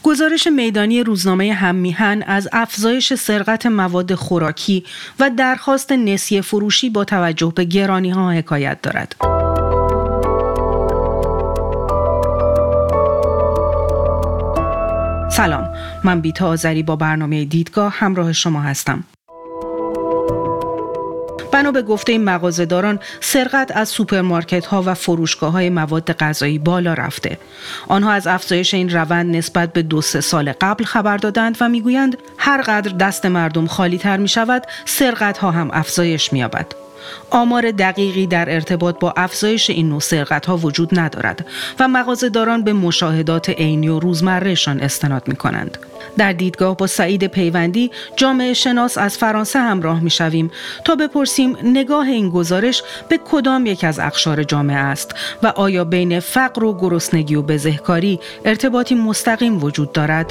گزارش میدانی روزنامه هم‌میهن از افزایش سرقت مواد خوراکی و درخواست نسیه فروشی با توجه به گرانی‌ها حکایت دارد. سلام، من بیتا آذری با برنامه دیدگاه همراه شما هستم. بنا به گفته مغازه‌داران، سرقت از سوپرمارکت‌ها و فروشگاه‌های مواد غذایی بالا رفته. آنها از افزایش این روند نسبت به 2-3 سال قبل خبر دادند و می‌گویند هر قدر دست مردم خالی‌تر می‌شود، سرقت‌ها هم افزایش می‌یابد. آمار دقیقی در ارتباط با افزایش این نوع سرقت‌ها وجود ندارد و مغازه‌داران به مشاهدات عینی و روزمره‌شان استناد می‌کنند. در دیدگاه با سعید پیوندی، جامعه شناس از فرانسه همراه می‌شویم تا بپرسیم نگاه این گزارش به کدام یک از اقشار جامعه است و آیا بین فقر و گرسنگی و بزهکاری ارتباطی مستقیم وجود دارد؟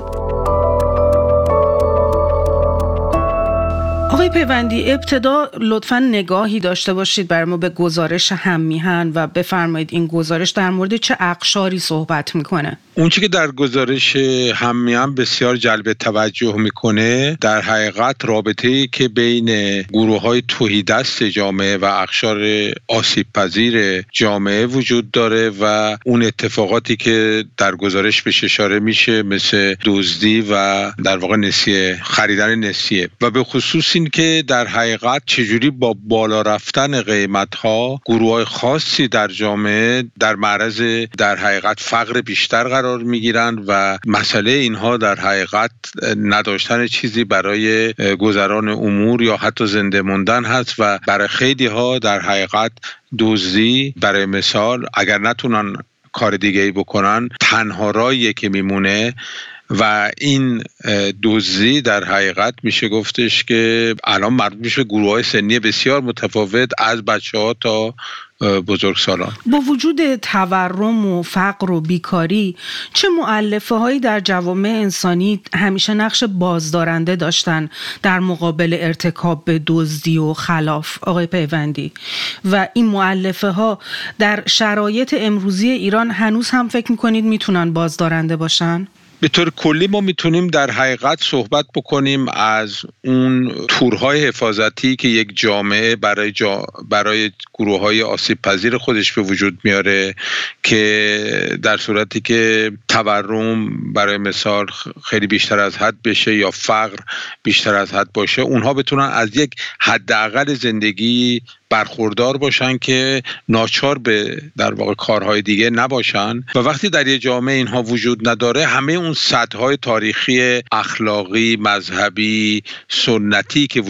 آقای پیوندی، ابتدا لطفاً نگاهی داشته باشید بر ما به گزارش هم‌میهن و بفرمایید این گزارش در مورد چه اقشاری صحبت میکنه؟ اون چیزی که در گزارش هم‌میهن بسیار جلب توجه میکنه در حقیقت رابطه‌ای که بین گروه‌های تهیدست جامعه و اقشار آسیب‌پذیر جامعه وجود داره و اون اتفاقاتی که در گزارش بهش اشاره میشه، مثل دزدی و در واقع نسیه، خریدن نسیه، و به خصوص این که در حقیقت چجوری با بالا رفتن قیمت‌ها گروه‌های خاصی در جامعه در معرض در حقیقت فقر بیشتر قرار میگیرند و مسئله اینها در حقیقت نداشتن چیزی برای گذران امور یا حتی زنده موندن هست و برای خیلی ها در حقیقت دزدی برای مثال اگر نتونن کار دیگه‌ای بکنن تنها راهیه که میمونه و این دزدی در حقیقت میشه گفتش که الان مربوط میشه گروه‌های سنی بسیار متفاوت از بچه‌ها تا بزرگسالان. با وجود تورم و فقر و بیکاری، چه مؤلفه هایی در جوامع انسانی همیشه نقش بازدارنده داشتن در مقابل ارتکاب به دزدی و خلاف، آقای پیوندی؟ و این مؤلفه ها در شرایط امروزی ایران هنوز هم فکر میکنید میتونن بازدارنده باشن؟ به طور کلی ما میتونیم در حقیقت صحبت بکنیم از اون تورهای حفاظتی که یک جامعه برای گروه‌های آسیب پذیر خودش به وجود میاره که در صورتی که تورم برای مثال خیلی بیشتر از حد بشه یا فقر بیشتر از حد باشه، اونها بتونن از یک حداقل زندگی برخوردار باشن که ناچار به در واقع کارهای دیگه نباشن. و وقتی در یه جامعه اینها وجود نداره، همه اون سطح‌های تاریخی، اخلاقی، مذهبی، سنتی که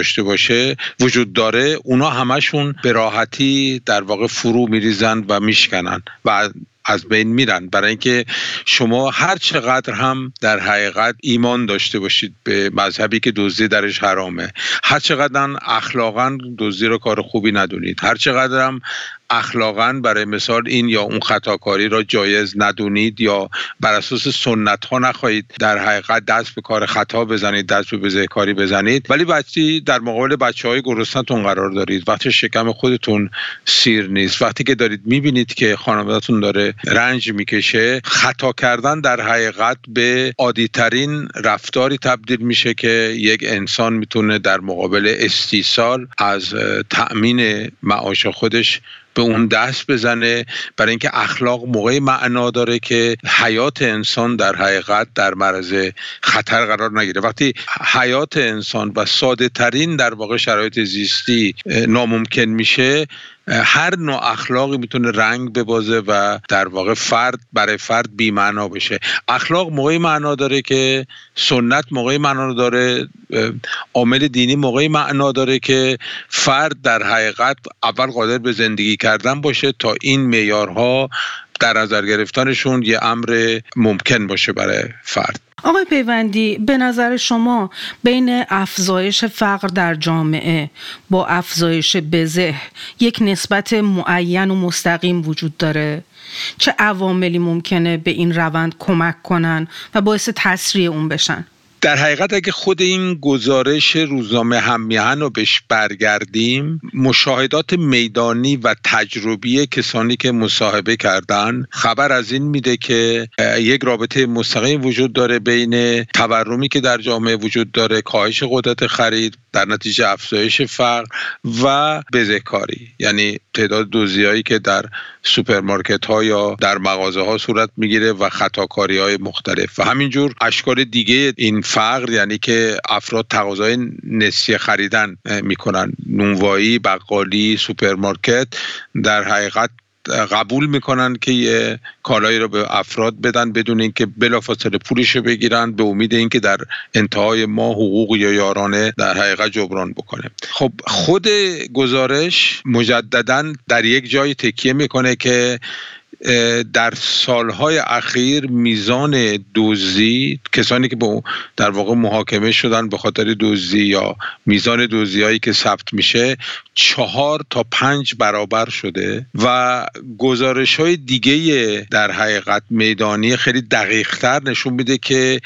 وجود داره، اونا همشون به راحتی در واقع فرو میریزن و میشکنن و از بین میرن. برای اینکه شما هر چقدر هم در حقیقت ایمان داشته باشید به مذهبی که دزدی درش حرامه، هر چقدر هم اخلاقاً دزدی رو کار خوبی ندونید، هر چقدر هم اخلاقاً برای مثال این یا اون خطاکاری را جایز ندونید یا بر اساس سنت ها نخواهید در حقیقت دست به کار خطا بزنید، دست به بزهکاری بزنید، ولی وقتی در مقابل بچهای گرسنه‌تون قرار دارید، وقتی شکم خودتون سیر نیست، وقتی که دارید میبینید که خانواده‌تون داره رنج میکشه، خطا کردن در حقیقت به عادی ترین رفتاری تبدیل میشه که یک انسان میتونه در مقابل استیصال از تأمین معاش خودش به اون دست بزنه. برای اینکه اخلاق موقعی معنا داره که حیات انسان در حقیقت در معرض خطر قرار نگیره. وقتی حیات انسان و ساده ترین در واقع شرایط زیستی ناممکن میشه، هر نوع اخلاقی میتونه رنگ ببازه و در واقع فرد برای فرد بی معنا بشه. اخلاق موقعی معنا داره که سنت موقعی معنا داره، عامل دینی موقعی معنا داره که فرد در حقیقت اول قادر به زندگی کردن باشه تا این معیارها در نظر گرفتنشون یه امر ممکن باشه برای فرد. آقای پیوندی، به نظر شما بین افزایش فقر در جامعه با افزایش بزه یک نسبت معین و مستقیم وجود داره؟ چه عواملی ممکنه به این روند کمک کنن و باعث تسریع اون بشن؟ در حقیقت اگه خود این گزارش روزنامه هم‌میهن رو بهش برگردیم، مشاهدات میدانی و تجربی کسانی که مصاحبه کردن خبر از این میده که یک رابطه مستقیم وجود داره بین تورمی که در جامعه وجود داره، کاهش قدرت خرید در نتیجه افزایش فقر و بزهکاری، یعنی تعداد دزدی‌هایی که در سوپرمارکت‌ها یا در مغازه‌ها صورت میگیره و خطاکاری‌های مختلف و همینجور اشکال دیگه این فقر، یعنی که افراد تقاضای نسیه خریدن میکنن، نونوایی، بقالی، سوپرمارکت در حقیقت قبول میکنن که یه کالایی رو به افراد بدن بدون اینکه بلافاصله پولش رو بگیرن، به امید اینکه در انتهای ماه حقوق یا یارانه در حقیقت جبران بکنه. خب خود گزارش مجدداً در یک جای تکیه میکنه که در سالهای اخیر میزان دزدی، کسانی که در واقع محاکمه شدن به خاطر دزدی یا میزان دزدی‌هایی که ثبت میشه 4 تا 5 برابر شده و گزارش‌های دیگه در حقیقت میدانی خیلی دقیق‌تر نشون میده که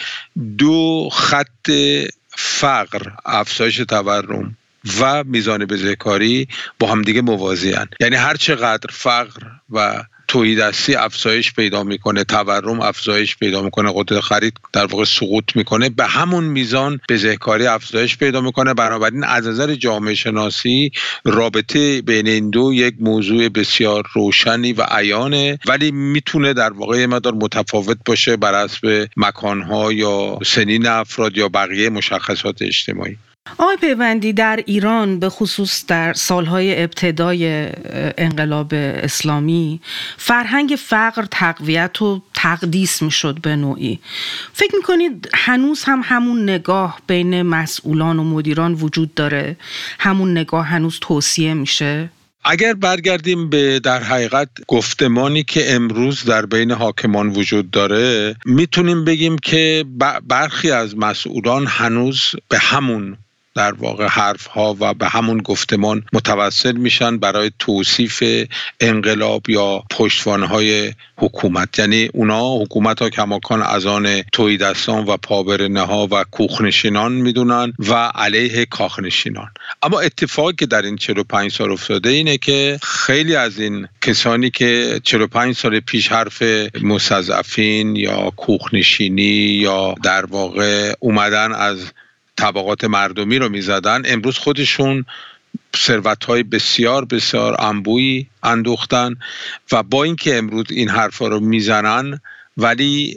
2 خط فقر، افزایش تورم و میزان بزهکاری با هم دیگه موازی هستند. یعنی هر چقدر فقر و تهیدستی افزایش پیدا میکنه، تورم افزایش پیدا میکنه، قدرت خرید در واقع سقوط میکنه، به همون میزان بزهکاری افزایش پیدا میکنه. بنابراین از نظر جامعه شناسی رابطه بین این دو یک موضوع بسیار روشنی و عیانه، ولی میتونه در واقع یه مقدار متفاوت باشه بر حسب مکانها یا سنین افراد یا بقیه مشخصات اجتماعی. آقای پیوندی، در ایران به خصوص در سالهای ابتدای انقلاب اسلامی فرهنگ فقر تقویت و تقدیس میشد به نوعی. فکر میکنید هنوز هم همون نگاه بین مسئولان و مدیران وجود داره؟ همون نگاه هنوز توصیه میشه؟ اگر برگردیم به در حقیقت گفتمانی که امروز در بین حاکمان وجود داره، میتونیم بگیم که برخی از مسئولان هنوز به همون در واقع حرف ها و به همون گفتمان متوسل میشن برای توصیف انقلاب یا پشتوانهای حکومت. یعنی اونا حکومت ها کماکان از آن تهیدستان و پابرهنه ها و کوخنشینان میدونن و علیه کاخنشینان. اما اتفاقی که در این 45 سال افتاده اینه که خیلی از این کسانی که 45 سال پیش حرف مستضعفین یا کوخنشینی یا در واقع اومدن از طبقات مردمی رو میزدن، امروز خودشون ثروت‌های بسیار بسیار انبوهی اندوختن و با اینکه امروز این حرفا رو میزنن ولی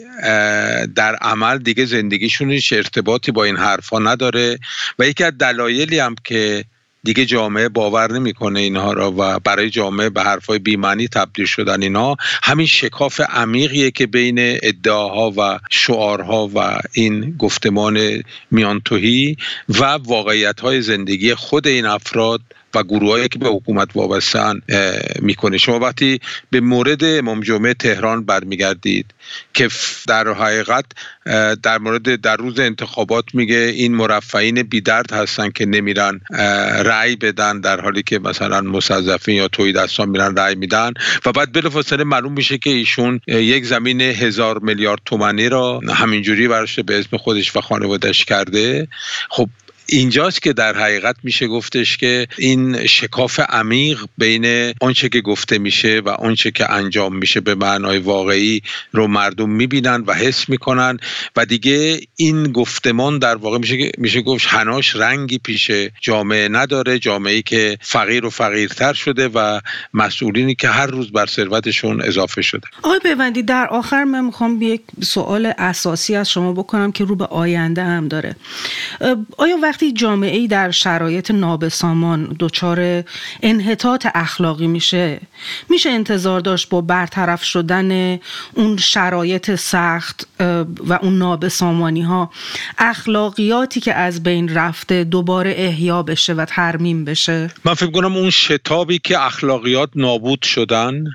در عمل دیگه زندگیشون هیچ ارتباطی با این حرفا نداره و یکی از دلایلی هم که دیگه جامعه باور نمیکنه اینها را و برای جامعه به حرفای بی‌معنی تبدیل شدن اینا، همین شکاف عمیقیه که بین ادعاها و شعارها و این گفتمان میانتوهی و واقعیت‌های زندگی خود این افراد و گروهایی که به حکومت وابسته‌اند میکنه. شما وقتی به مورد امام جمعه تهران برمیگردید که در حقیقت در مورد در روز انتخابات میگه این مرفعین بی‌درد هستن که نمیرن رأی بدن، در حالی که مثلا مستضعفین یا تهیدستان میرن رأی میدن و بعد بلافاصله معلوم میشه که ایشون یک زمین 1000 میلیارد تومانی را همینجوری براش به اسم خودش و خانواده‌اش کرده. خب اینجاست که در حقیقت میشه گفتش که این شکاف عمیق بین آنچه که گفته میشه و آنچه که انجام میشه به معنای واقعی رو مردم میبینن و حس میکنن و دیگه این گفتمان در واقع میشه گفت حناش رنگی پیش جامعه نداره، جامعه‌ای که فقیر و فقیرتر شده و مسئولینی که هر روز بر ثروتشون اضافه شده. آقای پیوندی، در آخر من میخوام یک سوال اساسی از شما بکنم که رو به آینده هم داره. آیا وقتی جامعه‌ای در شرایط نابسامان دچار انحطاط اخلاقی میشه انتظار داشت با برطرف شدن اون شرایط سخت و اون نابسامانی ها اخلاقیاتی که از بین رفته دوباره احیا بشه و ترمیم بشه؟ من فکر کنم اون شتابی که اخلاقیات نابود شدن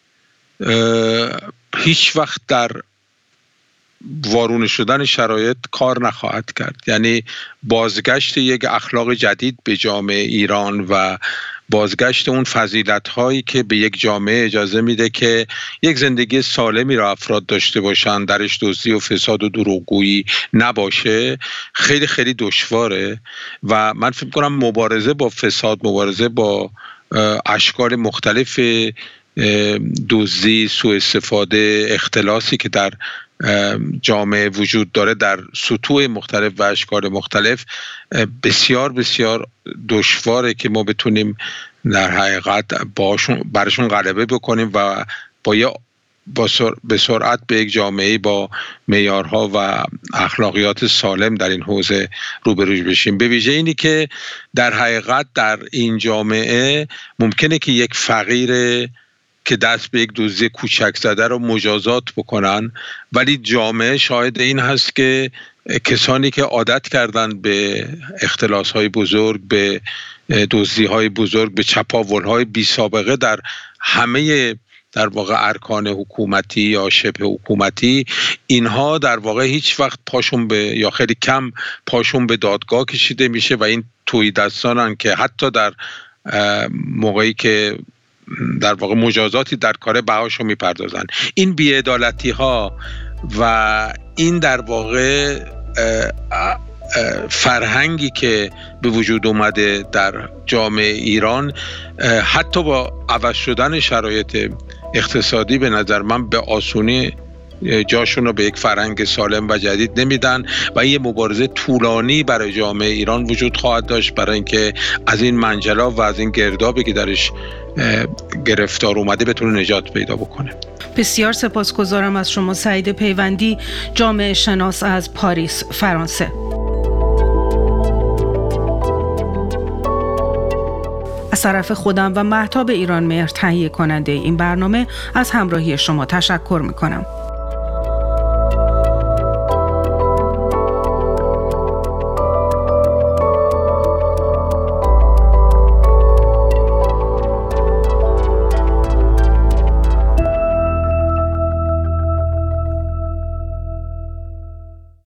هیچ وقت در وارونه شدن شرایط کار نخواهد کرد. یعنی بازگشت یک اخلاق جدید به جامعه ایران و بازگشت اون فضیلت‌هایی که به یک جامعه اجازه میده که یک زندگی سالمی را افراد داشته باشن، درش دزدی و فساد و دروغگویی نباشه، خیلی خیلی دشواره. و من فکر کنم مبارزه با فساد، مبارزه با اشکال مختلف دزدی، سوء استفاده، اختلاسی که در جامعه وجود داره در سطوح مختلف و اشکال مختلف بسیار بسیار دشواره که ما بتونیم در حقیقت برشون غلبه بکنیم و به سرعت به یک جامعه با معیارها و اخلاقیات سالم در این حوزه روبرو بشیم. به ویژه اینی که در حقیقت در این جامعه ممکنه که یک فقیر که دست به یک دزدی کوچک زده رو مجازات بکنن، ولی جامعه شاهد این هست که کسانی که عادت کردن به اختلاس‌های بزرگ، به دزدی‌های بزرگ، به چپاول‌های بی سابقه در همه در واقع ارکان حکومتی یا شبه حکومتی، اینها در واقع هیچ وقت پاشون به یا خیلی کم پاشون به دادگاه کشیده میشه و این تهیدستانن که حتی در موقعی که در واقع مجازاتی در کار بهاشو میپردازن. این بی‌عدالتی ها و این در واقع فرهنگی که به وجود اومده در جامعه ایران، حتی با عوض شدن شرایط اقتصادی به نظر من به آسونی جاشون رو به یک فرهنگ سالم و جدید نمیدن و یه مبارزه طولانی برای جامعه ایران وجود خواهد داشت برای اینکه از این منجلاب و از این گردابی که درش گرفتار اومده بتونه نجات پیدا بکنه. بسیار سپاسگزارم از شما سعید پیوندی، جامعه شناس از پاریس، فرانسه. از طرف خودم و مهتاب ایرانمهر تهیه کننده این برنامه از همراهی شما تشکر میکنم.